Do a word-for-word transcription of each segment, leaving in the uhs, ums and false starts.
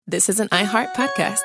this is an iHeart podcast.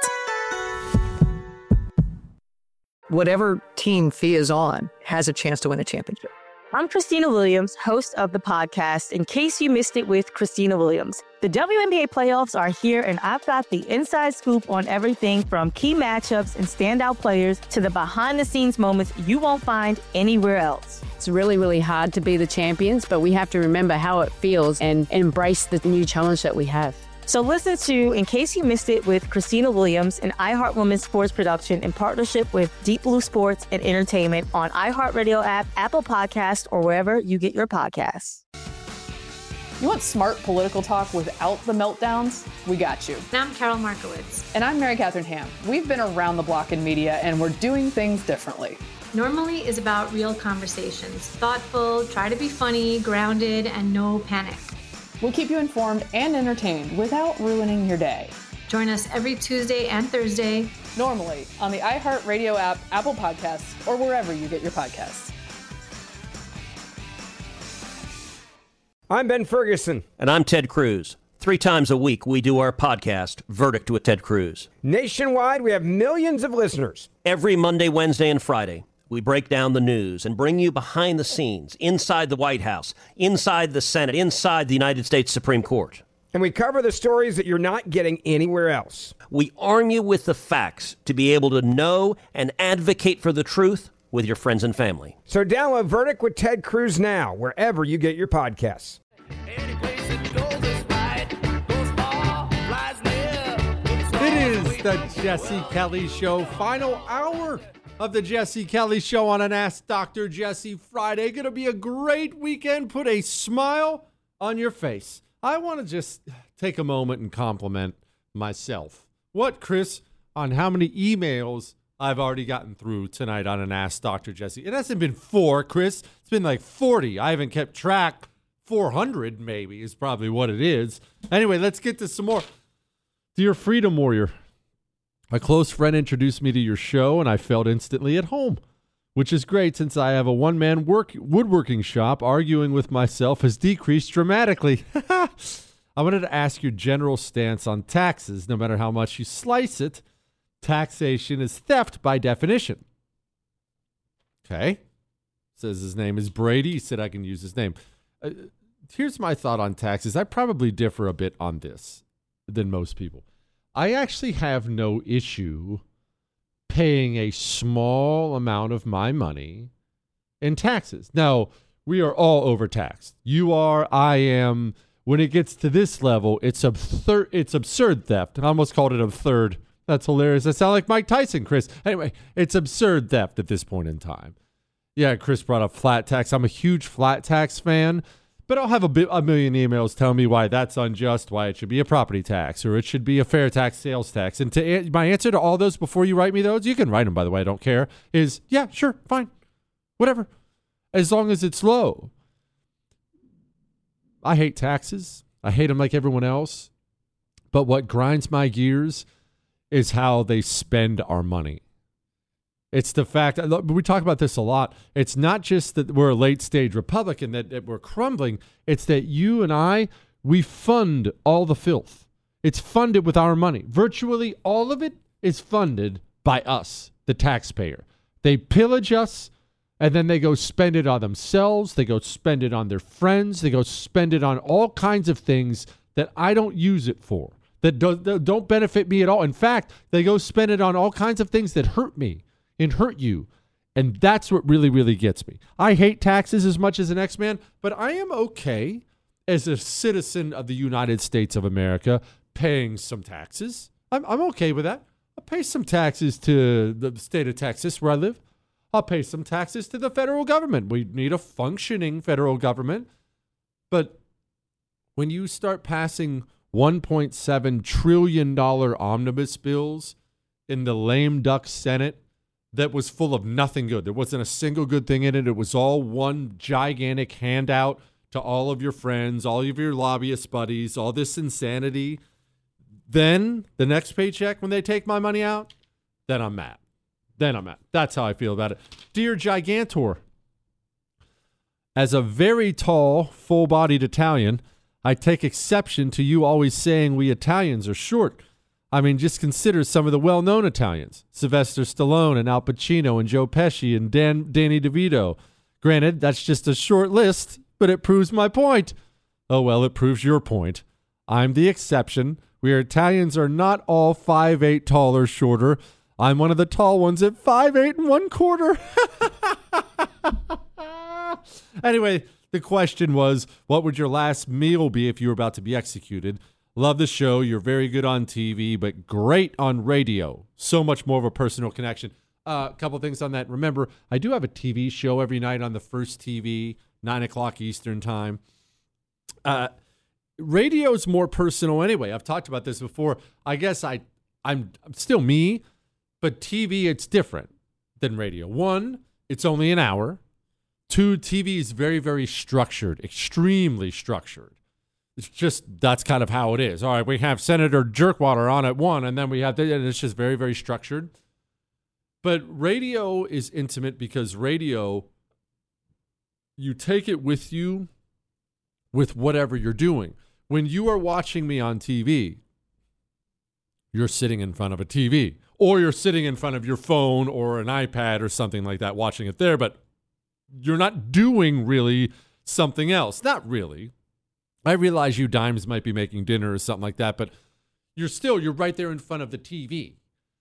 Whatever team Thea is on has a chance to win a championship. I'm Christina Williams, host of the podcast, In Case You Missed It with Christina Williams. The W N B A playoffs are here, and I've got the inside scoop on everything from key matchups and standout players to the behind-the-scenes moments you won't find anywhere else. It's really, really hard to be the champions, but we have to remember how it feels and embrace the new challenge that we have. So listen to In Case You Missed It with Christina Williams, an iHeart Women's Sports production in partnership with Deep Blue Sports and Entertainment on iHeartRadio app, Apple Podcasts, or wherever you get your podcasts. You want smart political talk without the meltdowns? We got you. And I'm Carol Markowitz. And I'm Mary Catherine Ham. We've been around the block in media, and we're doing things differently. Normally is about real conversations. Thoughtful, try to be funny, grounded, and no panic. We'll keep you informed and entertained without ruining your day. Join us every Tuesday and Thursday. Normally on the iHeartRadio app, Apple Podcasts, or wherever you get your podcasts. I'm Ben Ferguson. And I'm Ted Cruz. Three times a week, we do our podcast, Verdict with Ted Cruz. Nationwide, we have millions of listeners. Every Monday, Wednesday, and Friday, we break down the news and bring you behind the scenes, inside the White House, inside the Senate, inside the United States Supreme Court. And we cover the stories that you're not getting anywhere else. We arm you with the facts to be able to know and advocate for the truth with your friends and family. So download Verdict with Ted Cruz now, wherever you get your podcasts. It is the Jesse Kelly Show, final hour of the Jesse Kelly Show on an Ask Doctor Jesse Friday. Going to be a great weekend. Put a smile on your face. I want to just take a moment and compliment myself. What, Chris, on how many emails I've already gotten through tonight on an Ask Doctor Jesse. It hasn't been four, Chris. It's been like forty. I haven't kept track. four hundred maybe is probably what it is. Anyway, let's get to some more. Dear Freedom Warrior, a close friend introduced me to your show, and I felt instantly at home, which is great since I have a one-man work woodworking shop. Arguing with myself has decreased dramatically. I wanted to ask your general stance on taxes. No matter how much you slice it, taxation is theft by definition. Okay. Says his name is Brady. He said I can use his name. Uh, here's my thought on taxes. I probably differ a bit on this than most people. I actually have no issue paying a small amount of my money in taxes. Now, we are all overtaxed. You are, I am. When it gets to this level, it's absurd, it's absurd theft. I almost called it absurd. That's hilarious. I sound like Mike Tyson, Chris. Anyway, it's absurd theft at this point in time. Yeah, Chris brought up flat tax. I'm a huge flat tax fan. But I'll have a, bi- a million emails telling me why that's unjust, why it should be a property tax, or it should be a fair tax, sales tax. And to a- my answer to all those before you write me those, you can write them, by the way, I don't care, is, yeah, sure, fine, whatever, as long as it's low. I hate taxes. I hate them like everyone else. But what grinds my gears is how they spend our money. It's the fact, we talk about this a lot, it's not just that we're a late-stage Republican, that, that we're crumbling, it's that you and I, we fund all the filth. It's funded with our money. Virtually all of it is funded by us, the taxpayer. They pillage us, and then they go spend it on themselves, they go spend it on their friends, they go spend it on all kinds of things that I don't use it for, that don't, that don't benefit me at all. In fact, they go spend it on all kinds of things that hurt me and hurt you. And that's what really, really gets me. I hate taxes as much as an X-Man, but I am okay as a citizen of the United States of America paying some taxes. I'm, I'm okay with that. I'll pay some taxes to the state of Texas where I live. I'll pay some taxes to the federal government. We need a functioning federal government. But when you start passing one point seven trillion dollars omnibus bills in the lame duck Senate, that was full of nothing good. There wasn't a single good thing in it. It was all one gigantic handout to all of your friends, all of your lobbyist buddies, all this insanity. Then the next paycheck, when they take my money out, then I'm mad. Then I'm mad. That's how I feel about it. Dear Gigantor, as a very tall, full-bodied Italian, I take exception to you always saying we Italians are short. I mean, just consider some of the well-known Italians. Sylvester Stallone and Al Pacino and Joe Pesci and Dan, Danny DeVito. Granted, that's just a short list, but it proves my point. Oh, well, it proves your point. I'm the exception. We Italians are not all five eight tall or shorter. I'm one of the tall ones at five eight and one quarter. Anyway, the question was, what would your last meal be if you were about to be executed? Love the show. You're very good on T V, but great on radio. So much more of a personal connection. A uh, couple things on that. Remember, I do have a T V show every night on the First T V, nine o'clock Eastern time. Uh, radio's more personal anyway. I've talked about this before. I guess I, I'm, I'm still me, but T V, it's different than radio. One, it's only an hour. Two, T V is very, very structured, extremely structured. It's just, that's kind of how it is. All right, we have Senator Jerkwater on at one, and then we have, the, and it's just very, very structured. But radio is intimate because radio, you take it with you with whatever you're doing. When you are watching me on T V, you're sitting in front of a T V, or you're sitting in front of your phone or an iPad or something like that, watching it there, but you're not doing really something else. Not really. I realize you dimes might be making dinner or something like that, but you're still, you're right there in front of the T V.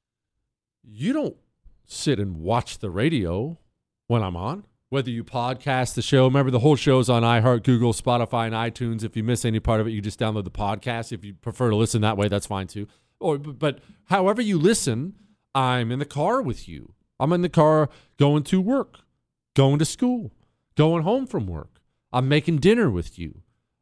You don't sit and watch the radio when I'm on. Whether you podcast the show, remember the whole show's on iHeart, Google, Spotify, and iTunes. If you miss any part of it, you just download the podcast. If you prefer to listen that way, that's fine too. Or, but however you listen, I'm in the car with you. I'm in the car going to work, going to school, going home from work. I'm making dinner with you.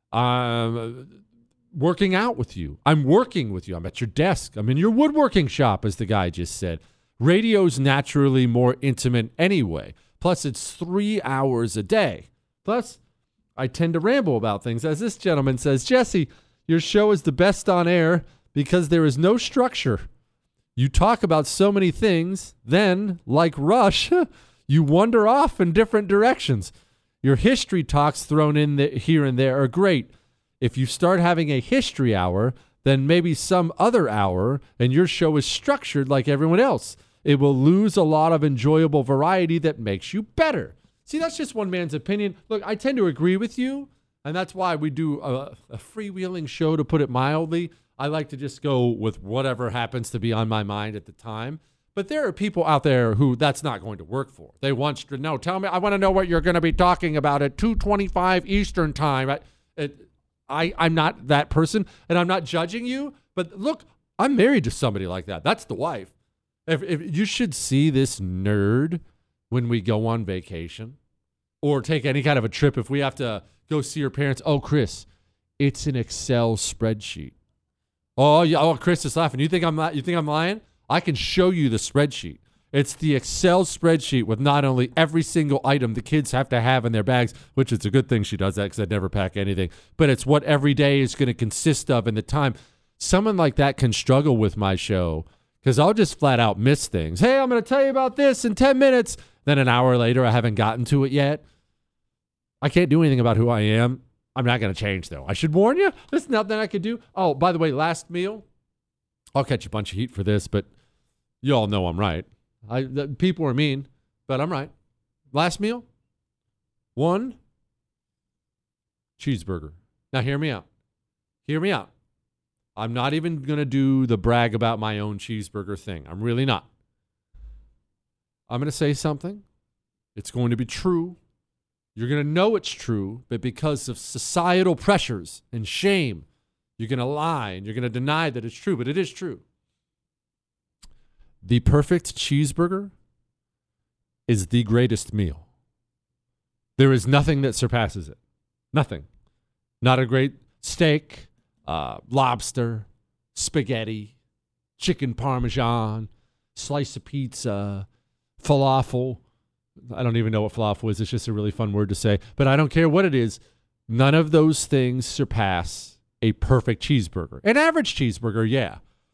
I'm working out with you. I'm working with you. I'm at your desk. I'm in your woodworking shop, as the guy just said. Radio's naturally more intimate anyway. Plus, it's three hours a day. Plus, I tend to ramble about things. As this gentleman says, Jesse, your show is the best on air because there is no structure. You talk about so many things, then, like Rush, you wander off in different directions. Your history talks thrown in the, here and there are great. If you start having a history hour, then maybe some other hour, and your show is structured like everyone else. It will lose a lot of enjoyable variety that makes you better. See, that's just one man's opinion. Look, I tend to agree with you, and that's why we do a, a freewheeling show, to put it mildly. I like to just go with whatever happens to be on my mind at the time. But there are people out there who that's not going to work for. They want to know, tell me, I want to know what you're going to be talking about at two twenty-five Eastern time. I, it, I, I'm not that person, and I'm not judging you. But look, I'm married to somebody like that. That's the wife. If, if you should see this nerd when we go on vacation or take any kind of a trip. If we have to go see your parents, oh, Chris, it's an Excel spreadsheet. Oh, yeah, oh, Chris is laughing. You think I'm you think I'm lying? I can show you the spreadsheet. It's the Excel spreadsheet with not only every single item the kids have to have in their bags, which is a good thing she does that because I'd never pack anything, but it's what every day is going to consist of in the time. Someone like that can struggle with my show because I'll just flat out miss things. Hey, I'm going to tell you about this in ten minutes. Then an hour later, I haven't gotten to it yet. I can't do anything about who I am. I'm not going to change, though. I should warn you. There's nothing I could do. Oh, by the way, last meal. I'll catch a bunch of heat for this, but you all know I'm right. I the, people are mean, but I'm right. Last meal, one cheeseburger. Now, hear me out. Hear me out. I'm not even going to do the brag about my own cheeseburger thing. I'm really not. I'm going to say something. It's going to be true. You're going to know it's true, but because of societal pressures and shame, you're going to lie and you're going to deny that it's true, but it is true. The perfect cheeseburger is the greatest meal. There is nothing that surpasses it. Nothing. Not a great steak, uh, lobster, spaghetti, chicken parmesan, slice of pizza, falafel. I don't even know what falafel is. It's just a really fun word to say. But I don't care what it is. None of those things surpass a perfect cheeseburger. An average cheeseburger, yeah.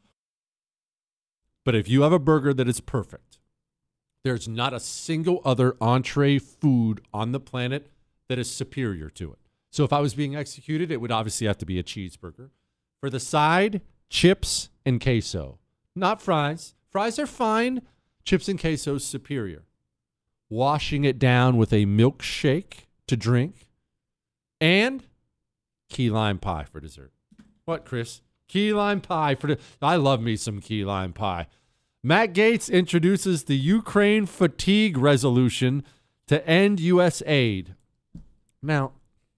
But if you have a burger that is perfect, there's not a single other entree food on the planet that is superior to it. So if I was being executed, it would obviously have to be a cheeseburger. For the side, chips and queso. Not fries. Fries are fine. Chips and queso is superior. Washing it down with a milkshake to drink. And key lime pie for dessert. What, Chris? Key lime pie for the. I love me some key lime pie. Matt Gaetz introduces the Ukraine fatigue resolution to end U S aid. Now,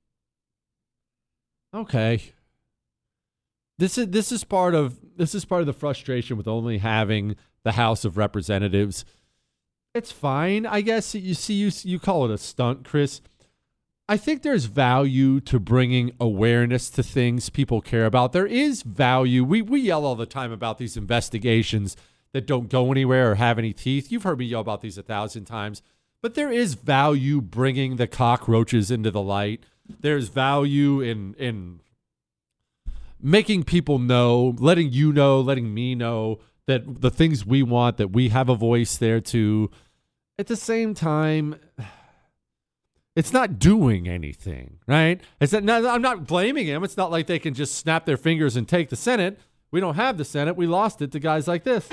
okay. This is this is part of this is part of the frustration with only having the House of Representatives. It's fine, I guess. You see, you you call it a stunt, Chris. I think there's value to bringing awareness to things people care about. There is value. We we yell all the time about these investigations that don't go anywhere or have any teeth. You've heard me yell about these a thousand times. But there is value bringing the cockroaches into the light. There's value in in making people know, letting you know, letting me know that the things we want, that we have a voice there too. At the same time, it's not doing anything, right? It's not, I'm not blaming him. It's not like they can just snap their fingers and take the Senate. We don't have the Senate. We lost it to guys like this.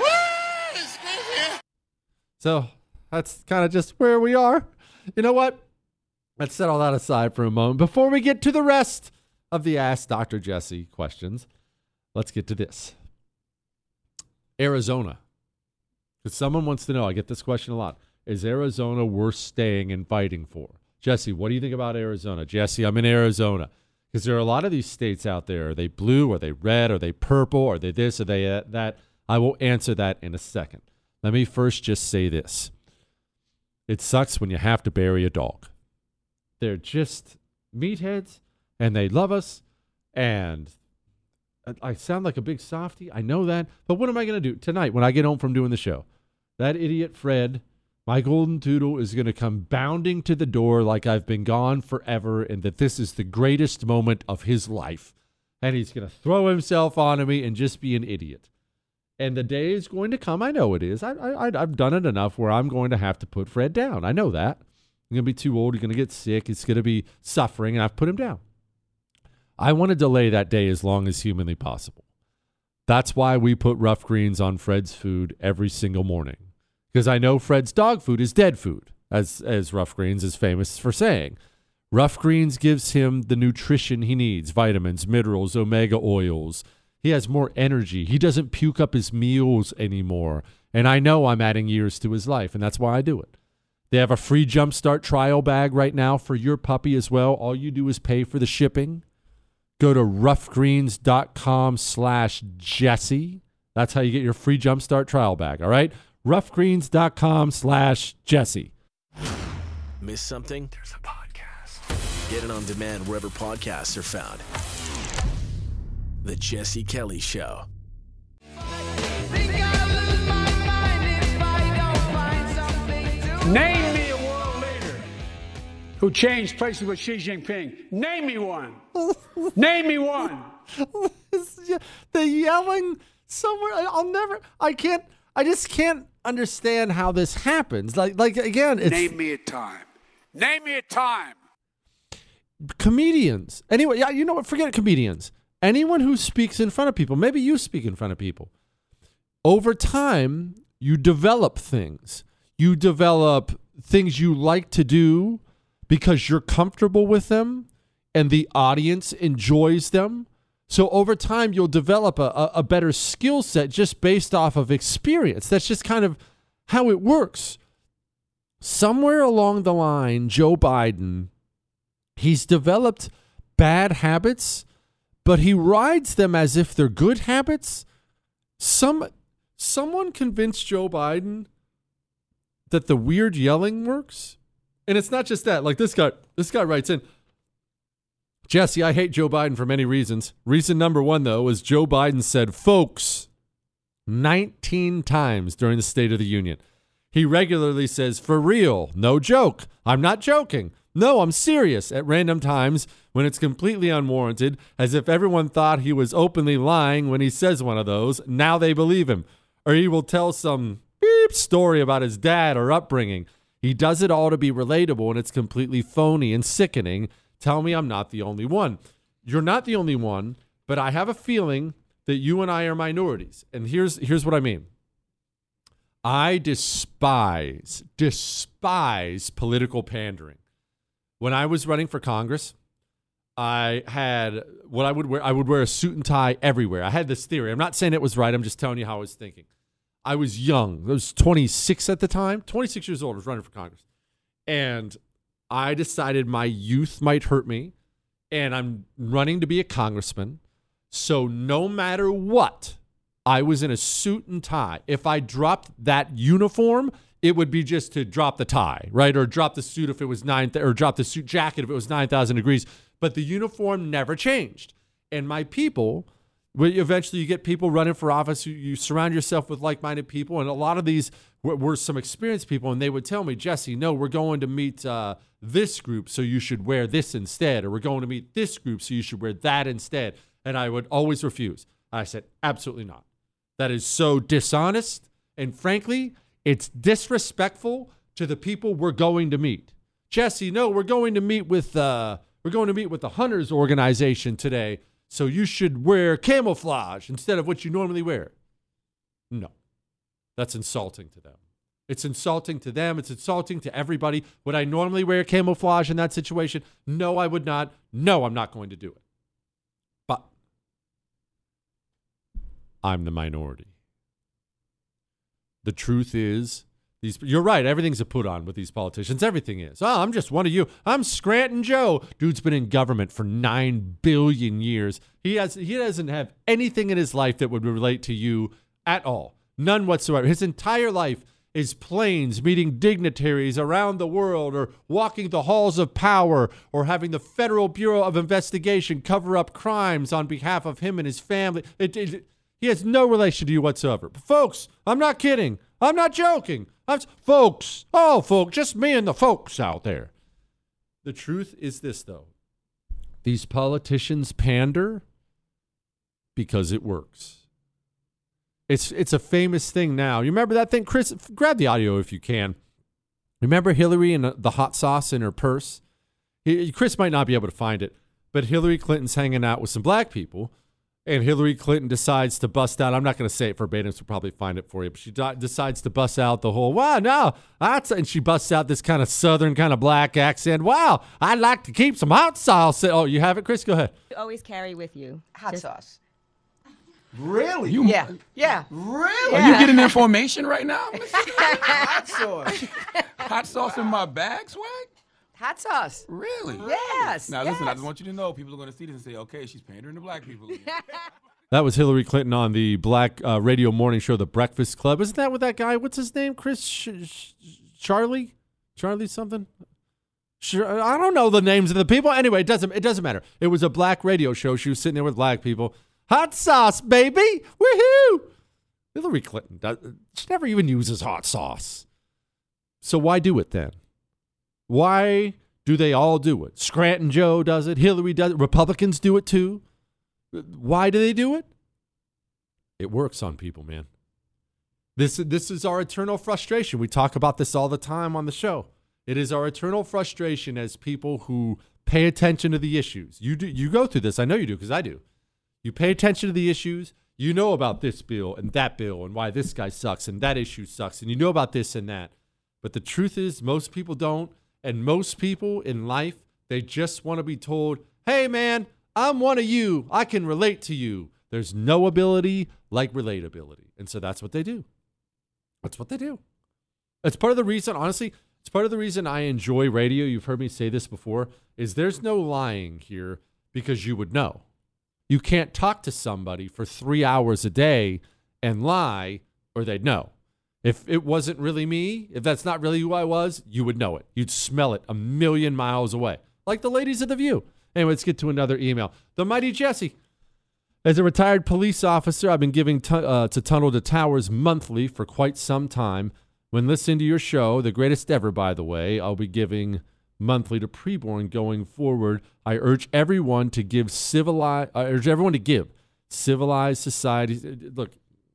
So that's kind of just where we are. You know what? Let's set all that aside for a moment. Before we get to the rest of the Ask Doctor Jesse questions, let's get to this. Arizona. Because someone wants to know, I get this question a lot. Is Arizona worth staying and fighting for? Jesse, what do you think about Arizona? Jesse, I'm in Arizona. Because there are a lot of these states out there. Are they blue? Are they red? Are they purple? Are they this? Are they uh, that? I will answer that in a second. Let me first just say this. It sucks when you have to bury a dog. They're just meatheads, and they love us, and I sound like a big softy. I know that. But what am I going to do tonight when I get home from doing the show? That idiot Fred, my golden doodle, is going to come bounding to the door like I've been gone forever and that this is the greatest moment of his life. And he's going to throw himself onto me and just be an idiot. And the day is going to come. I know it is. I, I, I've done it enough where I'm going to have to put Fred down. I know that. He's going to be too old. He's going to get sick. He's going to be suffering, and I've put him down. I want to delay that day as long as humanly possible. That's why we put rough greens on Fred's food every single morning. Because I know Fred's dog food is dead food, as, as Rough Greens is famous for saying. Rough Greens gives him the nutrition he needs, vitamins, minerals, omega oils. He has more energy. He doesn't puke up his meals anymore. And I know I'm adding years to his life, and that's why I do it. They have a free Jumpstart trial bag right now for your puppy as well. All you do is pay for the shipping. Go to roughgreens.com slash Jesse. That's how you get your free Jumpstart trial bag, all right? roughgreens.com slash Jesse. Miss something? There's a podcast. Get it on demand wherever podcasts are found. The Jesse Kelly Show. Name me a world leader who changed places with Xi Jinping. Name me one. Name me one. The yelling somewhere. I'll never, I can't, I just can't understand how this happens. Like, like again, it's. Name me a time. Name me a time. Comedians. Anyway, yeah, you know what? Forget comedians. Anyone who speaks in front of people, maybe you speak in front of people. Over time, you develop things. You develop things you like to do because you're comfortable with them and the audience enjoys them. So over time, you'll develop a, a, a better skill set just based off of experience. That's just kind of how it works. Somewhere along the line, Joe Biden, he's developed bad habits, but he rides them as if they're good habits. Some someone convinced Joe Biden that the weird yelling works. And it's not just that. Like this guy, this guy writes in, Jesse, I hate Joe Biden for many reasons. Reason number one, though, is Joe Biden said, folks, nineteen times during the State of the Union. He regularly says, for real, no joke. I'm not joking. No, I'm serious at random times when it's completely unwarranted, as if everyone thought he was openly lying when he says one of those. Now they believe him. Or he will tell some beep story about his dad or upbringing. He does it all to be relatable, and it's completely phony and sickening. Tell me I'm not the only one. You're not the only one, but I have a feeling that you and I are minorities. And here's here's what I mean. I despise, despise political pandering. When I was running for Congress, I had what I would wear. I would wear a suit and tie everywhere. I had this theory. I'm not saying it was right. I'm just telling you how I was thinking. I was young. I was twenty-six at the time. twenty-six years old. I was running for Congress. And I decided my youth might hurt me. And I'm running to be a congressman. So no matter what, I was in a suit and tie. If I dropped that uniform, it would be just to drop the tie, right? Or drop the suit if it was nine, th- or drop the suit jacket if it was nine thousand degrees. But the uniform never changed. And my people, eventually you get people running for office. You, you surround yourself with like-minded people. And a lot of these were, were some experienced people. And they would tell me, Jesse, no, we're going to meet uh, this group, so you should wear this instead. Or we're going to meet this group, so you should wear that instead. And I would always refuse. I said, absolutely not. That is so dishonest. And frankly, it's disrespectful to the people we're going to meet. Jesse, no, we're going to meet with uh, we're going to meet with the Hunters organization today, so you should wear camouflage instead of what you normally wear. No, that's insulting to them. It's insulting to them. It's insulting to everybody. Would I normally wear camouflage in that situation? No, I would not. No, I'm not going to do it. But I'm the minority. The truth is, these you're right, everything's a put on with these politicians. Everything is. Oh, I'm just one of you. I'm Scranton Joe. Dude's been in government for nine billion years. He has he doesn't have anything in his life that would relate to you at all. None whatsoever. His entire life is planes meeting dignitaries around the world, or walking the halls of power, or having the Federal Bureau of Investigation cover up crimes on behalf of him and his family. It, it, He has no relation to you whatsoever. But folks, I'm not kidding. I'm not joking. I'm, folks, oh, folks, just me and the folks out there. The truth is this, though. These politicians pander because it works. It's it's a famous thing now. You remember that thing? Chris, grab the audio if you can. Remember Hillary and the hot sauce in her purse? He, Chris might not be able to find it, but Hillary Clinton's hanging out with some black people. And Hillary Clinton decides to bust out. I'm not going to say it verbatim, so we'll probably find it for you. But she do- decides to bust out the whole, wow, no. That's, and she busts out this kind of southern, kind of black accent. Wow, I'd like to keep some hot sauce. Oh, you have it, Chris? Go ahead. You always carry with you hot Just- sauce. Really? You, yeah. Yeah. Really? Yeah. Are you getting information right now? Hot sauce. Hot sauce in my bag, swag? Hot sauce. Really? Yes. Now, yes. listen, I just want you to know, people are going to see this and say, okay, she's pandering to black people. That was Hillary Clinton on the black uh, radio morning show, The Breakfast Club. Isn't that what that guy, what's his name? Chris Sh- Sh- Charlie? Charlie something? Sure, I don't know the names of the people. Anyway, it doesn't, it doesn't matter. It was a black radio show. She was sitting there with black people. Hot sauce, baby. Woohoo. Hillary Clinton, does, she never even uses hot sauce. So why do it then? Why do they all do it? Scranton Joe does it. Hillary does it. Republicans do it too. Why do they do it? It works on people, man. This, this is our eternal frustration. We talk about this all the time on the show. It is our eternal frustration as people who pay attention to the issues. You do, you go through this. I know you do, because I do. You pay attention to the issues. You know about this bill and that bill and why this guy sucks and that issue sucks. And you know about this and that. But the truth is, most people don't. And most people in life, they just want to be told, hey, man, I'm one of you. I can relate to you. There's no ability like relatability. And so that's what they do. That's what they do. It's part of the reason, honestly, it's part of the reason I enjoy radio. You've heard me say this before, is there's no lying here because you would know. You can't talk to somebody for three hours a day and lie or they'd know. If it wasn't really me, if that's not really who I was, you would know it. You'd smell it a million miles away. Like the ladies of The View. Anyway, let's get to another email. The Mighty Jesse. As a retired police officer, I've been giving t- uh, to Tunnel to Towers monthly for quite some time. When listening to your show, the greatest ever, by the way, I'll be giving monthly to Preborn going forward. I urge everyone to give civilized, I urge everyone to give civilized societies. Look,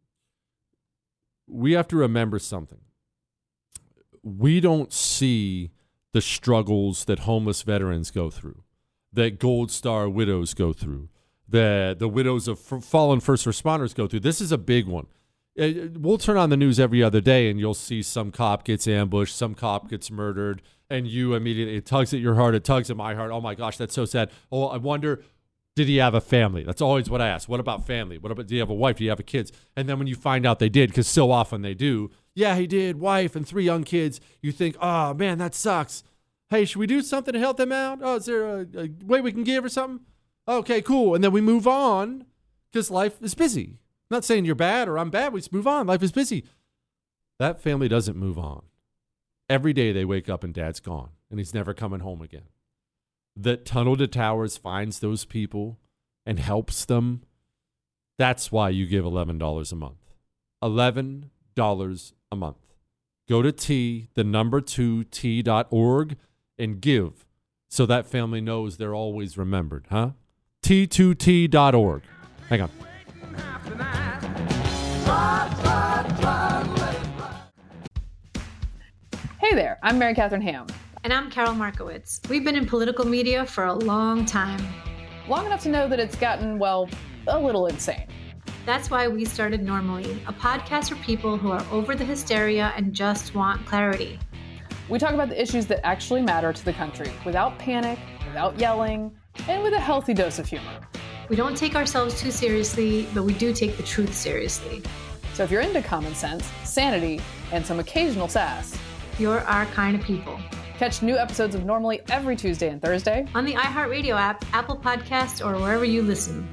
we have to remember something. We don't see the struggles that homeless veterans go through, that Gold Star widows go through, the the widows of f- fallen first responders go through. This is a big one. Uh, we'll turn on the news every other day, and you'll see some cop gets ambushed, some cop gets murdered, and you immediately, it tugs at your heart, it tugs at my heart. Oh, my gosh, that's so sad. Oh, I wonder, did he have a family? That's always what I ask. What about family? What about, do you have a wife? Do you have a kids? And then when you find out they did, because so often they do, yeah, he did, wife and three young kids, you think, oh, man, that sucks. Hey, should we do something to help them out? Oh, is there a, a way we can give or something? Okay, cool. And then we move on because life is busy. I'm not saying you're bad or I'm bad. We just move on. Life is busy. That family doesn't move on. Every day they wake up and dad's gone and he's never coming home again. That Tunnel to Towers finds those people and helps them. That's why you give eleven dollars a month. eleven dollars a month. Go to T, the number two, T dot org and give so that family knows they're always remembered, huh? T two T dot org. Hang on. Hey there, I'm Mary Catherine Ham. And I'm Carol Markowitz. We've been in political media for a long time. Long enough to know that it's gotten, well, a little insane. That's why we started Normally, a podcast for people who are over the hysteria and just want clarity. We talk about the issues that actually matter to the country without panic, without yelling, and with a healthy dose of humor. We don't take ourselves too seriously, but we do take the truth seriously. So if you're into common sense, sanity, and some occasional sass, you're our kind of people. Catch new episodes of Normally every Tuesday and Thursday on the iHeartRadio app, Apple Podcasts, or wherever you listen.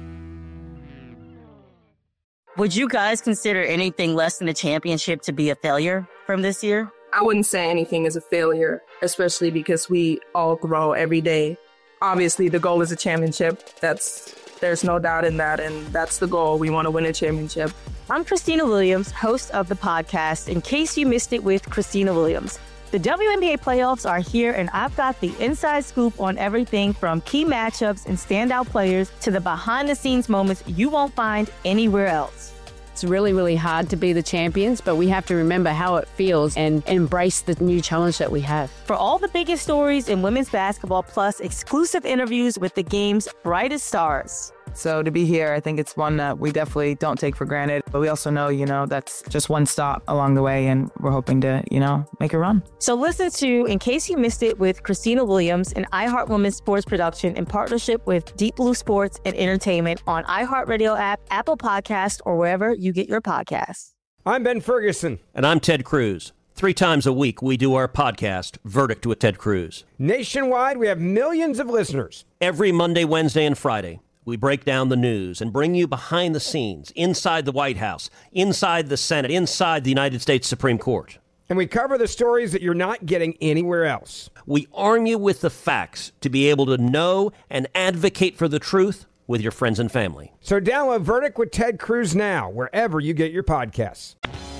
Would you guys consider anything less than a championship to be a failure from this year? I wouldn't say anything is a failure, especially because we all grow every day. Obviously, the goal is a championship. That's there's no doubt in that, and that's the goal. We want to win a championship. I'm Christina Williams, host of the podcast, In Case You Missed It with Christina Williams. The W N B A playoffs are here, and I've got the inside scoop on everything from key matchups and standout players to the behind-the-scenes moments you won't find anywhere else. It's really, really hard to be the champions, but we have to remember how it feels and embrace the new challenge that we have. For all the biggest stories in women's basketball, plus exclusive interviews with the game's brightest stars. So to be here, I think it's one that we definitely don't take for granted. But we also know, you know, that's just one stop along the way, and we're hoping to, you know, make a run. So listen to In Case You Missed It with Christina Williams, an iHeart Women's sports production in partnership with Deep Blue Sports and Entertainment on iHeartRadio app, Apple Podcasts, or wherever you get your podcasts. I'm Ben Ferguson. And I'm Ted Cruz. Three times a week, we do our podcast, Verdict with Ted Cruz. Nationwide, we have millions of listeners. Every Monday, Wednesday, and Friday, we break down the news and bring you behind the scenes, inside the White House, inside the Senate, inside the United States Supreme Court. And we cover the stories that you're not getting anywhere else. We arm you with the facts to be able to know and advocate for the truth with your friends and family. So download Verdict with Ted Cruz now, wherever you get your podcasts.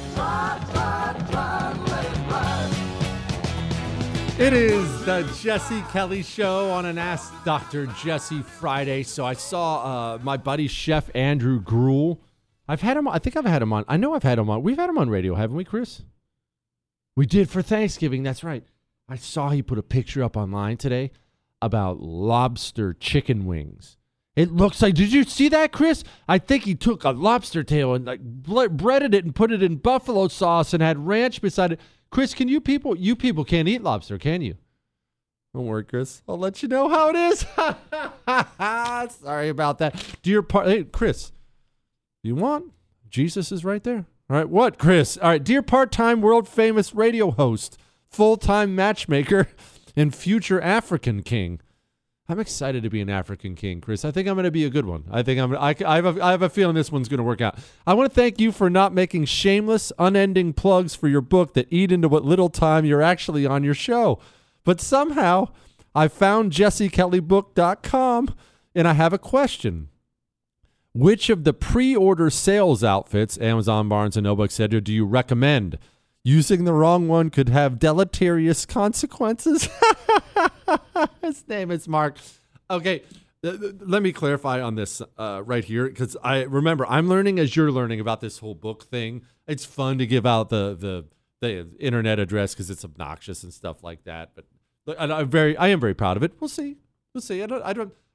It is the Jesse Kelly Show on an Ask Doctor Jesse Friday. So I saw uh, my buddy Chef Andrew Gruel. I've had him. I think I've had him on. I know I've had him on. We've had him on radio, haven't we, Chris? We did for Thanksgiving. That's right. I saw he put a picture up online today about lobster chicken wings. It looks like, did you see that, Chris? I think he took a lobster tail and like breaded it and put it in buffalo sauce and had ranch beside it. Chris, can you people, you people can't eat lobster, can you? Don't worry, Chris. I'll let you know how it is. Sorry about that. Dear part, hey, Chris, you want? Jesus is right there. All right, what, Chris? All right, dear part-time world-famous radio host, full-time matchmaker, and future African king. I'm excited to be an African king, Chris. I think I'm going to be a good one. I think I'm. I, I have a, I have a feeling this one's going to work out. I want to thank you for not making shameless, unending plugs for your book that eat into what little time you're actually on your show. But somehow, I found jesse kelly book dot com, and I have a question. Which of the pre-order sales outfits, Amazon, Barnes and Noble, et cetera, do you recommend? Using the wrong one could have deleterious consequences. His name is Mark. Okay, th- th- let me clarify on this uh, right here, because I remember I'm learning as you're learning about this whole book thing. It's fun to give out the the, the internet address because it's obnoxious and stuff like that. But I, I'm very, I am very proud of it. We'll see. We'll see. I don't. I don't.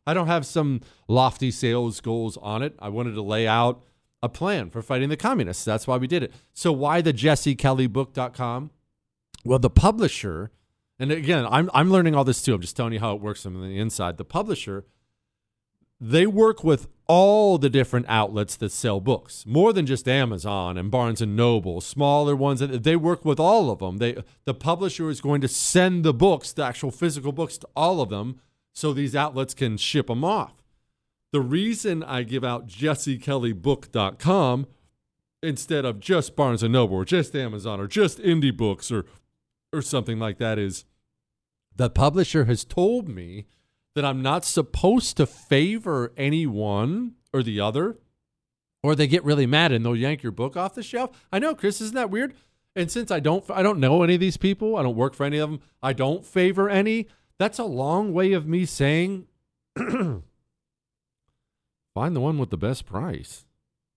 I don't have some lofty sales goals on it. I wanted to lay out a plan for fighting the communists. That's why we did it. So why the Jesse Kelly Book dot com? Well, the publisher, and again, I'm I'm learning all this too. I'm just telling you how it works from the inside. The publisher, they work with all the different outlets that sell books, more than just Amazon and Barnes and Noble, smaller ones. They work with all of them. They, the publisher is going to send the books, the actual physical books, to all of them so these outlets can ship them off. The reason I give out Jesse Kelly Book dot com instead of just Barnes and Noble or just Amazon or just Indie Books or or something like that is the publisher has told me that I'm not supposed to favor any one or the other, or they get really mad and they'll yank your book off the shelf. I know, Chris, isn't that weird? And since I don't, I don't know any of these people, I don't work for any of them, I don't favor any. That's a long way of me saying, find the one with the best price.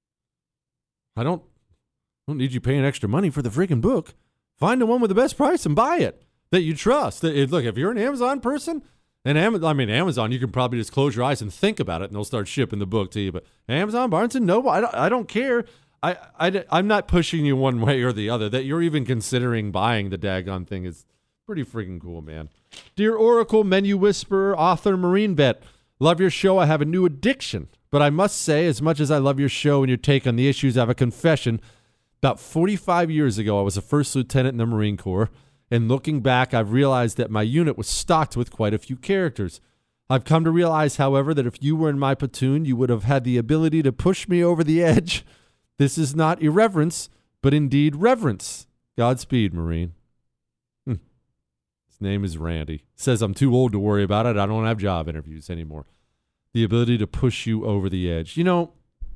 I don't, don't need you paying extra money for the freaking book. Find the one with the best price and buy it that you trust. That, look, if you're an Amazon person. And Amazon, I mean, Amazon, you can probably just close your eyes and think about it, and they'll start shipping the book to you. But Amazon, Barnes and Noble, I don't, I don't care. I, I, I'm not pushing you one way or the other. That you're even considering buying the daggone thing is pretty freaking cool, man. Dear Oracle, Menu Whisperer, author, Marine Vet, love your show. I have a new addiction. But I must say, as much as I love your show and your take on the issues, I have a confession. About forty-five years ago, I was a first lieutenant in the Marine Corps. And looking back, I've realized that my unit was stocked with quite a few characters. I've come to realize, however, that if you were in my platoon, you would have had the ability to push me over the edge. This is not irreverence, but indeed reverence. Godspeed, Marine. Hmm. His name is Randy. Says I'm too old to worry about it. I don't have job interviews anymore. The ability to push you over the edge. You know,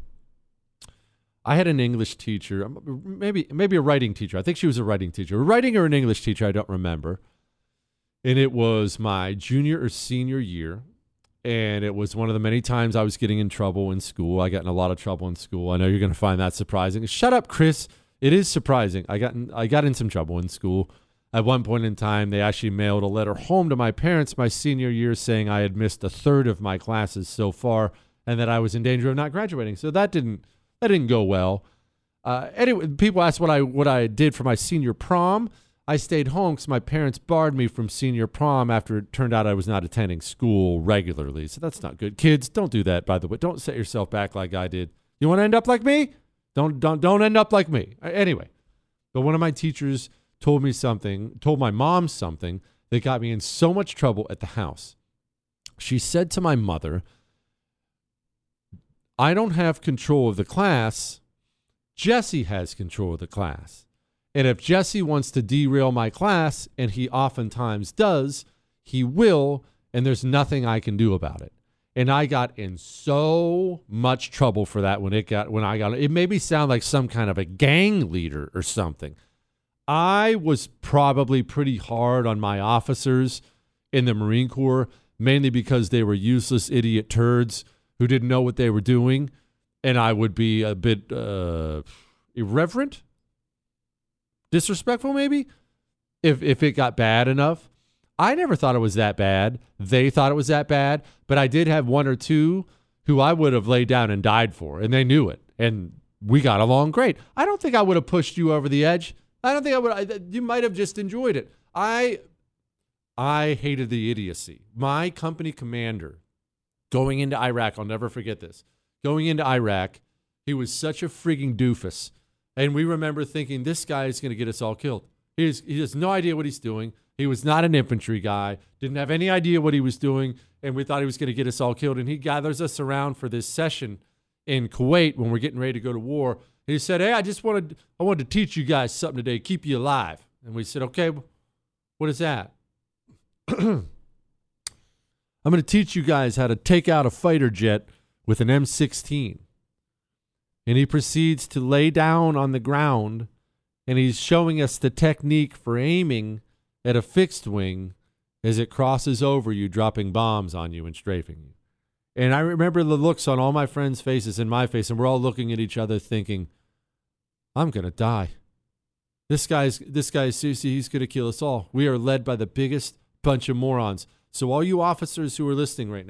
I had an English teacher, maybe maybe a writing teacher. I think she was a writing teacher. A writing or an English teacher, I don't remember. And it was my junior or senior year. And it was one of the many times I was getting in trouble in school. I got in a lot of trouble in school. I know you're going to find that surprising. Shut up, Chris. It is surprising. I got in, I got in some trouble in school. At one point in time, they actually mailed a letter home to my parents my senior year saying I had missed a third of my classes so far and that I was in danger of not graduating. So that didn't that didn't go well. Uh, anyway, people asked what I what I did for my senior prom. I stayed home because my parents barred me from senior prom after it turned out I was not attending school regularly. So that's not good. Kids, don't do that, by the way. Don't set yourself back like I did. You want to end up like me? Don't don't don't end up like me. Anyway, but one of my teachers told me something, told my mom something that got me in so much trouble at the house. She said to my mother, I don't have control of the class. Jesse has control of the class. And if Jesse wants to derail my class, and he oftentimes does, he will, and there's nothing I can do about it. And I got in so much trouble for that when it got when I got it. Made me sound like some kind of a gang leader or something. I was probably pretty hard on my officers in the Marine Corps, mainly because they were useless idiot turds who didn't know what they were doing, and I would be a bit uh, irreverent, disrespectful maybe, if if it got bad enough. I never thought it was that bad. They thought it was that bad, but I did have one or two who I would have laid down and died for, and they knew it, and we got along great. I don't think I would have pushed you over the edge. I don't think I would. I, you might have just enjoyed it. I, I hated the idiocy. My company commander, going into Iraq, I'll never forget this. Going into Iraq, he was such a frigging doofus. And we remember thinking, this guy is going to get us all killed. He, is, he has no idea what he's doing. He was not an infantry guy, didn't have any idea what he was doing, and we thought he was going to get us all killed. And he gathers us around for this session in Kuwait when we're getting ready to go to war. And he said, hey, I just wanted, I wanted to teach you guys something today, keep you alive. And we said, okay, what is that? I'm going to teach you guys how to take out a fighter jet with an M sixteen. And he proceeds to lay down on the ground, and he's showing us the technique for aiming at a fixed wing as it crosses over you, dropping bombs on you and strafing you. And I remember the looks on all my friends' faces and my face, and we're all looking at each other thinking, I'm going to die. This guy's, this guy's seriously, he's going to kill us all. We are led by the biggest bunch of morons. So all you officers who are listening right now,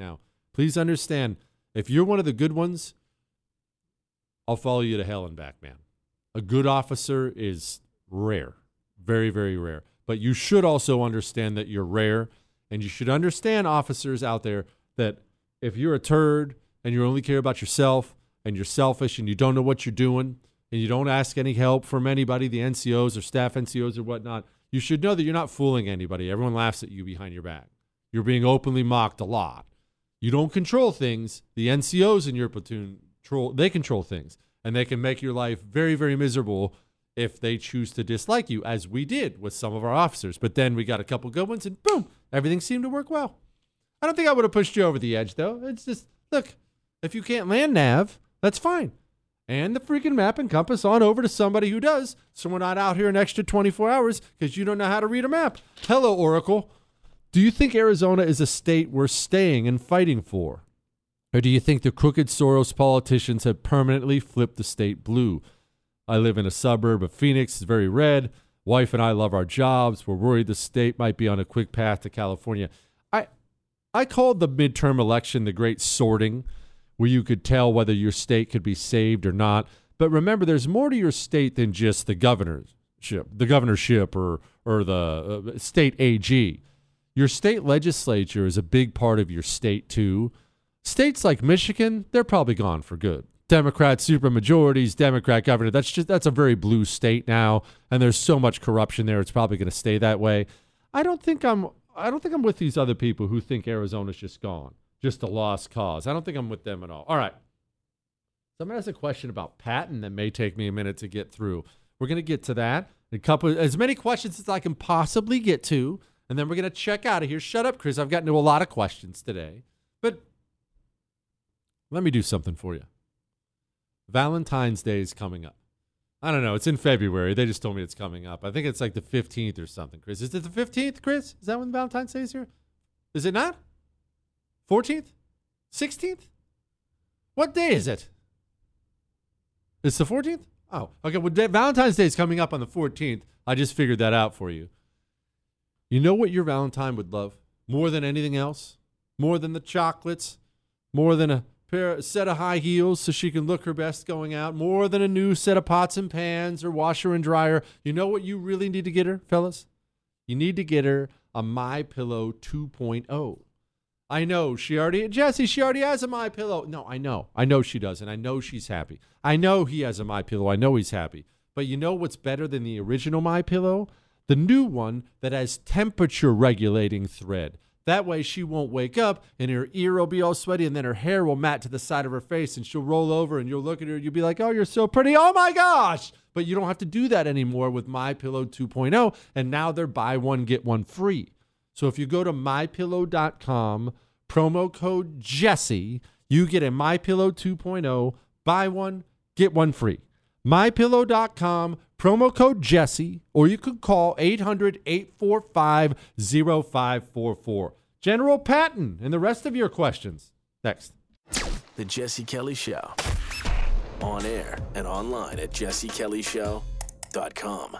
Please understand, if you're one of the good ones, I'll follow you to hell and back, man. A good officer is rare, very, very rare. But you should also understand that you're rare, and you should understand, officers out there, that if you're a turd and you only care about yourself and you're selfish and you don't know what you're doing and you don't ask any help from anybody, the N C Os or staff N C Os or whatnot, you should know that you're not fooling anybody. Everyone laughs at you behind your back. You're being openly mocked a lot. You don't control things. The N C Os in your platoon, control, they control things, and they can make your life very, very miserable if they choose to dislike you, as we did with some of our officers. But then we got a couple good ones, and boom, everything seemed to work well. I don't think I would have pushed you over the edge, though. It's just, look, if you can't land nav, that's fine. And the freaking map and compass on over to somebody who does, so we're not out here an extra twenty-four hours because you don't know how to read a map. Hello, Oracle. Do you think Arizona is a state worth staying and fighting for? Or do you think the crooked Soros politicians have permanently flipped the state blue? I live in a suburb of Phoenix. It's very red. Wife and I love our jobs. We're worried the state might be on a quick path to California. I I called the midterm election the great sorting, where you could tell whether your state could be saved or not. But remember, there's more to your state than just the governorship, the governorship or, or the uh, state A G. Your state legislature is a big part of your state, too. States like Michigan, they're probably gone for good. Democrat supermajorities, Democrat governor. That's just that's a very blue state now, and there's so much corruption there. It's probably going to stay that way. I don't think I'm. I don't think I'm with these other people who think Arizona's just gone, just a lost cause. I don't think I'm with them at all. All right. Someone has a question about Patton that may take me a minute to get through. We're going to get to that. A couple, as many questions as I can possibly get to, and then we're going to check out of here. Shut up, Chris. I've gotten to a lot of questions today, but let me do something for you. Valentine's Day is coming up. I don't know. It's in February. They just told me it's coming up. I think it's like the fifteenth or something, Chris. Is it the fifteenth, Chris? Is that when Valentine's Day is here? Is it not? fourteenth? sixteenth? What day is it? It's the fourteenth? Oh, okay. Well, Valentine's Day is coming up on the fourteenth. I just figured that out for you. You know what your Valentine would love more than anything else? More than the chocolates? More than a pair, a set of high heels so she can look her best going out? More than a new set of pots and pans or washer and dryer? You know what you really need to get her, fellas? You need to get her a MyPillow two point oh. I know she already, Jesse, she already has a MyPillow. No, I know. I know she does, and I know she's happy. I know he has a MyPillow. I know he's happy. But you know what's better than the original MyPillow? The new one that has temperature regulating thread. That way she won't wake up and her ear will be all sweaty and then her hair will mat to the side of her face and she'll roll over and you'll look at her and you'll be like, oh, you're so pretty. Oh, my gosh. But you don't have to do that anymore with MyPillow two point oh. And now they're buy one, get one free. So if you go to my pillow dot com, promo code Jesse, you get a MyPillow two point oh, buy one, get one free. my pillow dot com, promo code Jesse, or you could call eight hundred, eight four five, oh five four four. General Patton and the rest of your questions. Next. The Jesse Kelly Show. On air and online at jesse kelly show dot com.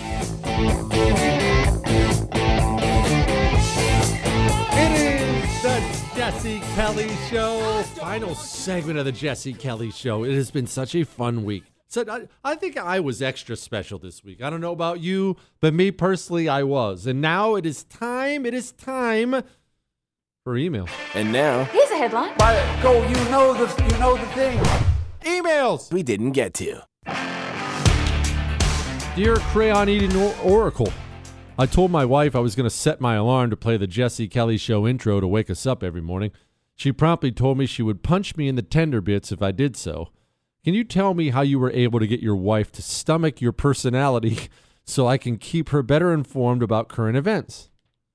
It is the Jesse Kelly Show. Final segment of the Jesse Kelly Show. It has been such a fun week. So I, I think I was extra special this week. I don't know about you, but me personally, I was. And now it is time, it is time for email. And now, Here's a headline. By go, you know the you know the thing. Emails we didn't get to. Dear Crayon Eating or- Oracle, I told my wife I was going to set my alarm to play the Jesse Kelly Show intro to wake us up every morning. She promptly told me she would punch me in the tender bits if I did so. Can you tell me how you were able to get your wife to stomach your personality so I can keep her better informed about current events?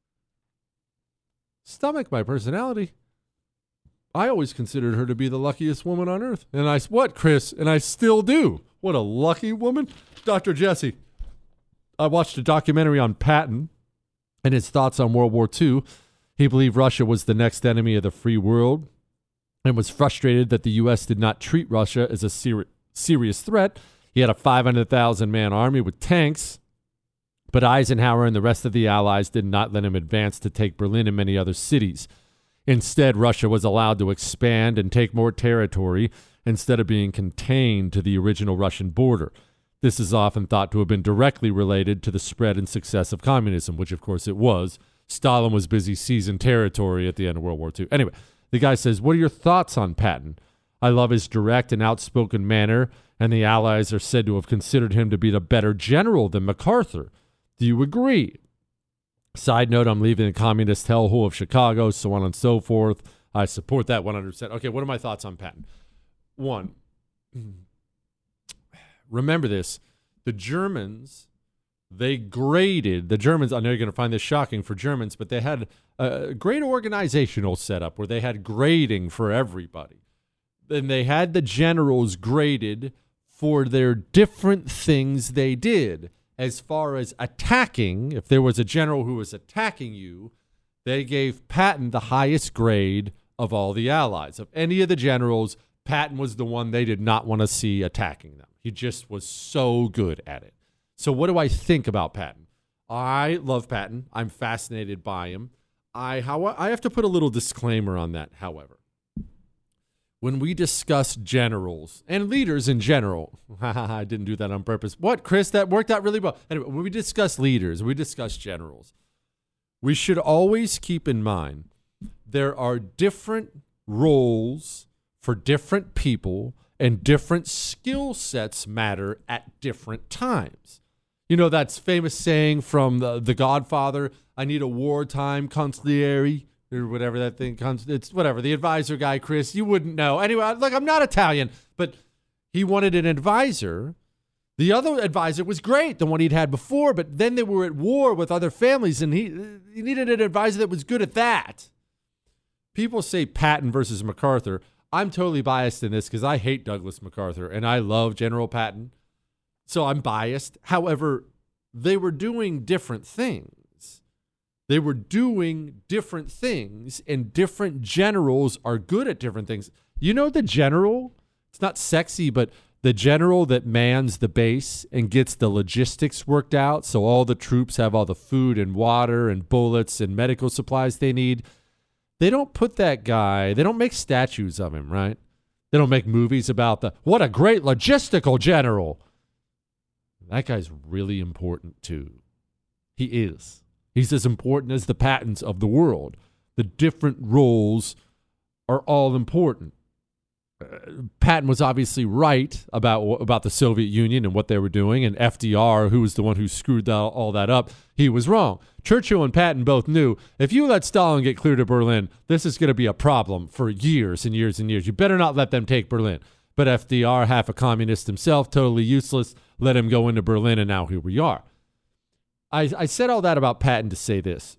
Stomach my personality? I always considered her to be the luckiest woman on earth. And I, what, Chris? And I still do. What a lucky woman. Doctor Jesse, I watched a documentary on Patton and his thoughts on World War Two. He believed Russia was the next enemy of the free world and was frustrated that the U S did not treat Russia as a ser- serious threat. He had a five hundred thousand man army with tanks, but Eisenhower and the rest of the Allies did not let him advance to take Berlin and many other cities. Instead, Russia was allowed to expand and take more territory instead of being contained to the original Russian border. This is often thought to have been directly related to the spread and success of communism, which of course it was. Stalin was busy seizing territory at the end of World War Two. Anyway, the guy says, what are your thoughts on Patton? I love his direct and outspoken manner, and the Allies are said to have considered him to be the better general than MacArthur. Do you agree? Side note, I'm leaving the communist hellhole of Chicago, so on and so forth. I support that one hundred percent. Okay, what are my thoughts on Patton? One, remember this. The Germans, they graded, the Germans, I know you're going to find this shocking for Germans, but they had a great organizational setup where they had grading for everybody. And they had the generals graded for their different things they did. As far as attacking, if there was a general who was attacking you, they gave Patton the highest grade of all the Allies. Of any of the generals, Patton was the one they did not want to see attacking them. He just was so good at it. So what do I think about Patton? I love Patton. I'm fascinated by him. I, how, I have to put a little disclaimer on that, however. When we discuss generals and leaders in general, I didn't do that on purpose. What, Chris? That worked out really well. Anyway, when we discuss leaders, we discuss generals, we should always keep in mind there are different roles for different people, and different skill sets matter at different times. You know, that's famous saying from the, the Godfather, I need a wartime consigliere, or whatever that thing comes. It's whatever. The advisor guy, Chris, you wouldn't know. Anyway, look, I'm not Italian, but he wanted an advisor. The other advisor was great, the one he'd had before, but then they were at war with other families, and he, he needed an advisor that was good at that. People say Patton versus MacArthur. I'm totally biased in this because I hate Douglas MacArthur, and I love General Patton, so I'm biased. However, they were doing different things. They were doing different things, and different generals are good at different things. You know the general? It's not sexy, but the general that mans the base and gets the logistics worked out so all the troops have all the food and water and bullets and medical supplies they need. They don't put that guy, they don't make statues of him, right? They don't make movies about the, what a great logistical general. That guy's really important too. He is. He's as important as the Pattons of the world. The different roles are all important. Uh, Patton was obviously right about about the Soviet Union and what they were doing, and F D R, who was the one who screwed that, all that up, he was wrong. Churchill and Patton both knew, if you let Stalin get clear to Berlin, this is going to be a problem for years and years and years. You better not let them take Berlin. But F D R, half a communist himself, totally useless, let him go into Berlin, and now here we are. I, I said all that about Patton to say this.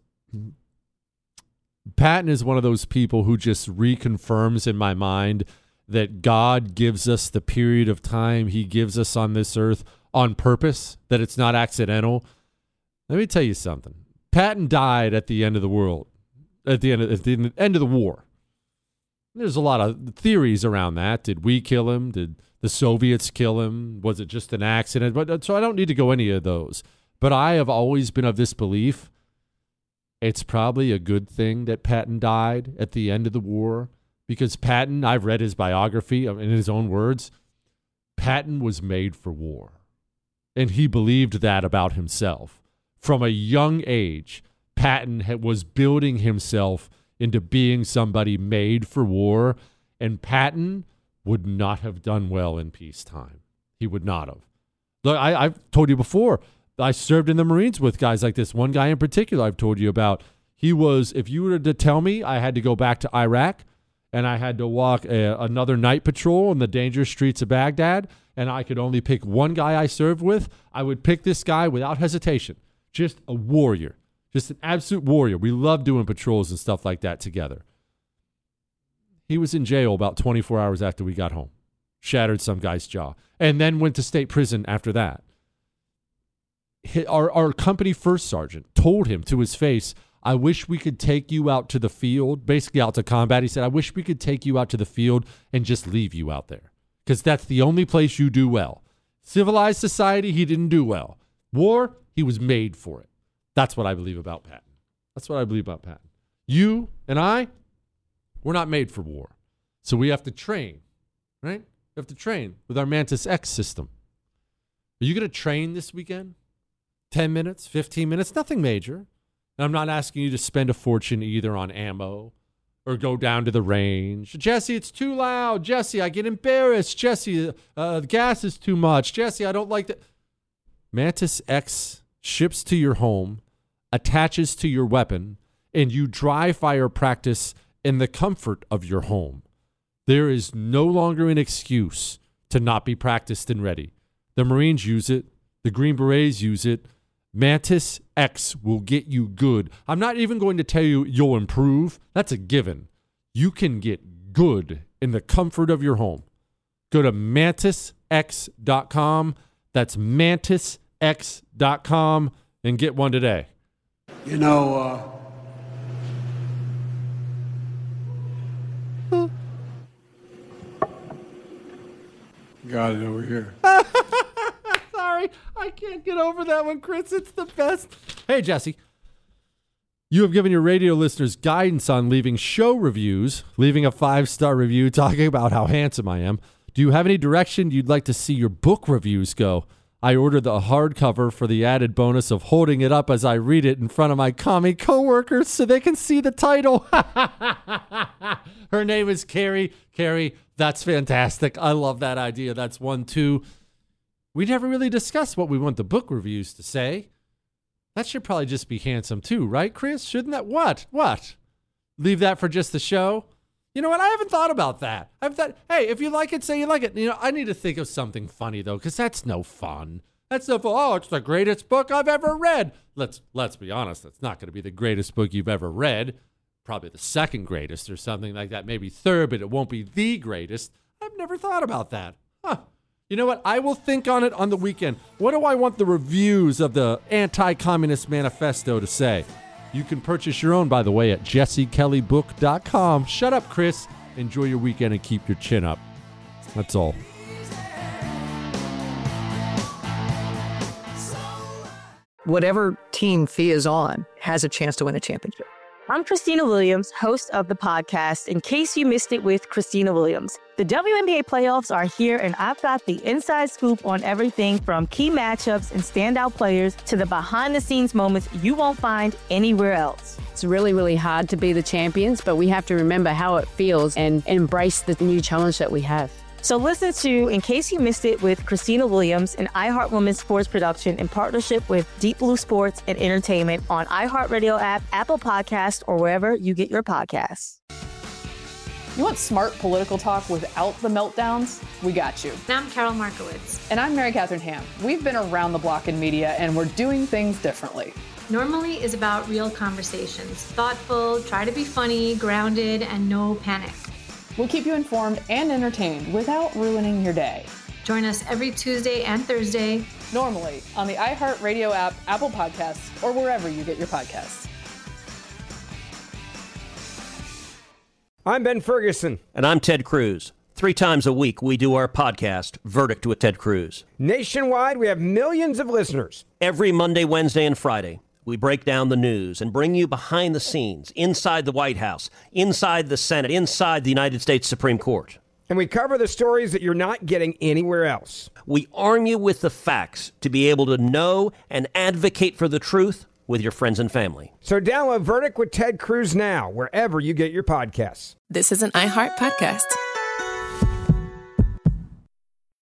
Patton is one of those people who just reconfirms in my mind that God gives us the period of time he gives us on this earth on purpose, that it's not accidental. Let me tell you something. Patton died at the end of the world, at the end of, at the end of the war. There's a lot of theories around that. Did we kill him? Did the Soviets kill him? Was it just an accident? But so I don't need to go any of those. But I have always been of this belief. It's probably a good thing that Patton died at the end of the war, because Patton, I've read his biography in his own words, Patton was made for war. And he believed that about himself. From a young age, Patton was building himself into being somebody made for war, and Patton would not have done well in peacetime. He would not have. Look, I, I've told you before, I served in the Marines with guys like this. One guy in particular I've told you about. He was, if you were to tell me I had to go back to Iraq and I had to walk a, another night patrol in the dangerous streets of Baghdad, and I could only pick one guy I served with, I would pick this guy without hesitation. Just a warrior. Just an absolute warrior. We loved doing patrols and stuff like that together. He was in jail about twenty-four hours after we got home. Shattered some guy's jaw. And then went to state prison after that. Our, our company first sergeant told him to his face, I wish we could take you out to the field, basically out to combat. He said, I wish we could take you out to the field and just leave you out there, because that's the only place you do well. Civilized society, he didn't do well. War, he was made for it. That's what I believe about Patton. That's what I believe about Patton. You and I, We're not made for war. So we have to train, right? We have to train with our Mantis X system. Are you going to train this weekend? ten minutes, fifteen minutes, nothing major. And I'm not asking you to spend a fortune either on ammo or go down to the range. Jesse, it's too loud. Jesse, I get embarrassed. Jesse, uh, the gas is too much. Jesse, I don't like that. Mantis X ships to your home, attaches to your weapon, and you dry fire practice in the comfort of your home. There is no longer an excuse to not be practiced and ready. The Marines use it. The Green Berets use it. Mantis X will get you good. I'm not even going to tell you you'll improve. That's a given. You can get good in the comfort of your home. Go to mantis x dot com. That's mantis x dot com and get one today. You know, uh... got it over here. Sorry, I can't get over that one, Chris. It's the best. Hey, Jesse. You have given your radio listeners guidance on leaving show reviews, leaving a five-star review talking about how handsome I am. Do you have any direction you'd like to see your book reviews go? I ordered the hardcover for the added bonus of holding it up as I read it in front of my commie coworkers so they can see the title. Her name is Carrie. Carrie, that's fantastic. I love that idea. That's one, two. We never really discussed what we want the book reviews to say. That should probably just be handsome too, right, Chris? Shouldn't that? What? What? Leave that for just the show? You know what? I haven't thought about that. I've thought, hey, if you like it, say you like it. You know, I need to think of something funny though, because that's no fun. That's no fun. Oh, it's the greatest book I've ever read. Let's let's be honest. That's not going to be the greatest book you've ever read. Probably the second greatest or something like that. Maybe third, but it won't be the greatest. I've never thought about that. Huh. You know what? I will think on it on the weekend. What do I want the reviews of the Anti-Communist Manifesto to say? You can purchase your own, by the way, at jesse kelly book dot com. Shut up, Chris. Enjoy your weekend and keep your chin up. That's all. Whatever team Thea is on has a chance to win a championship. I'm Christina Williams, host of the podcast, In Case You Missed It with Christina Williams. The W N B A playoffs are here, and I've got the inside scoop on everything from key matchups and standout players to the behind-the-scenes moments you won't find anywhere else. It's really, really hard to be the champions, but we have to remember how it feels and embrace the new challenge that we have. So listen to In Case You Missed It with Christina Williams, an iHeart Women's sports production in partnership with Deep Blue Sports and Entertainment on iHeartRadio app, Apple Podcast, or wherever you get your podcasts. You want smart political talk without the meltdowns? We got you. And I'm Carol Markowitz. And I'm Mary Catherine Ham. We've been around the block in media, and we're doing things differently. Normally is about real conversations. Thoughtful, try to be funny, grounded, and no panic. We'll keep you informed and entertained without ruining your day. Join us every Tuesday and Thursday. Normally on the iHeartRadio app, Apple Podcasts, or wherever you get your podcasts. I'm Ben Ferguson. And I'm Ted Cruz. Three times a week, we do our podcast, Verdict with Ted Cruz. Nationwide, we have millions of listeners. Every Monday, Wednesday, and Friday, we break down the news and bring you behind the scenes, inside the White House, inside the Senate, inside the United States Supreme Court. And we cover the stories that you're not getting anywhere else. We arm you with the facts to be able to know and advocate for the truth with your friends and family. So download Verdict with Ted Cruz now, wherever you get your podcasts. This is an iHeart podcast.